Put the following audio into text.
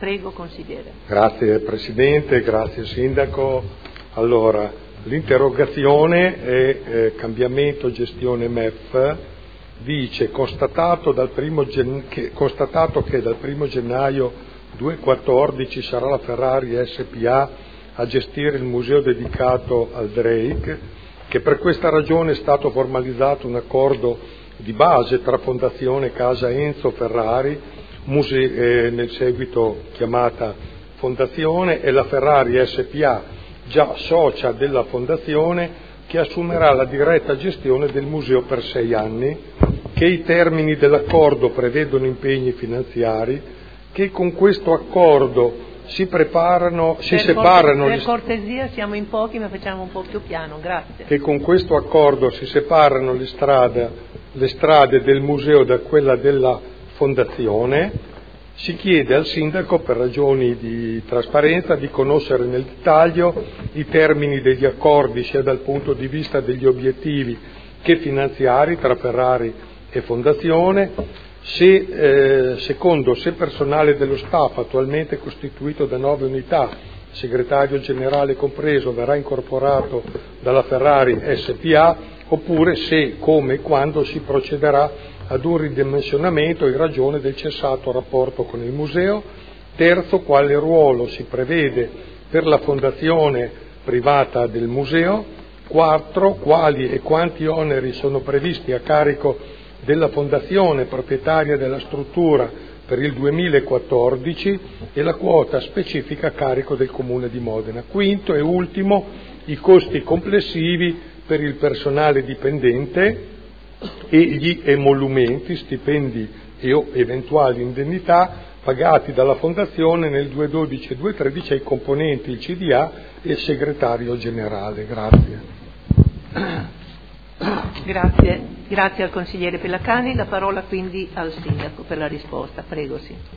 Prego, consigliere. Grazie Presidente, grazie Sindaco. Allora, l'interrogazione è cambiamento gestione MEF, dice constatato che dal 1 gennaio 2014 sarà la Ferrari SpA a gestire il museo dedicato al Drake, che per questa ragione è stato formalizzato un accordo di base tra Fondazione Casa Enzo Ferrari, nel seguito chiamata Fondazione, e la Ferrari SpA, già socia della Fondazione, che assumerà la diretta gestione del museo per 6 anni, che i termini dell'accordo prevedono impegni finanziari, che con questo accordo Per cortesia, siamo in pochi, ma facciamo un po' più piano, grazie. Che con questo accordo si separano le strade del museo da quella della Fondazione. Si chiede al Sindaco, per ragioni di trasparenza, di conoscere nel dettaglio i termini degli accordi sia dal punto di vista degli obiettivi che finanziari tra Ferrari e Fondazione, secondo se personale dello staff attualmente costituito da 9 unità, segretario generale compreso, verrà incorporato dalla Ferrari SpA, oppure se, come e quando si procederà ad un ridimensionamento in ragione del cessato rapporto con il museo. Terzo, quale ruolo si prevede per la fondazione privata del museo. Quarto, quali e quanti oneri sono previsti a carico della fondazione proprietaria della struttura per il 2014 e la quota specifica a carico del Comune di Modena. Quinto e ultimo, i costi complessivi per il personale dipendente e gli emolumenti, stipendi e eventuali indennità pagati dalla Fondazione nel 2012 e 2013 ai componenti, il CDA e il segretario generale. Grazie al consigliere Pellacani. La parola quindi al Sindaco per la risposta. Prego, sì.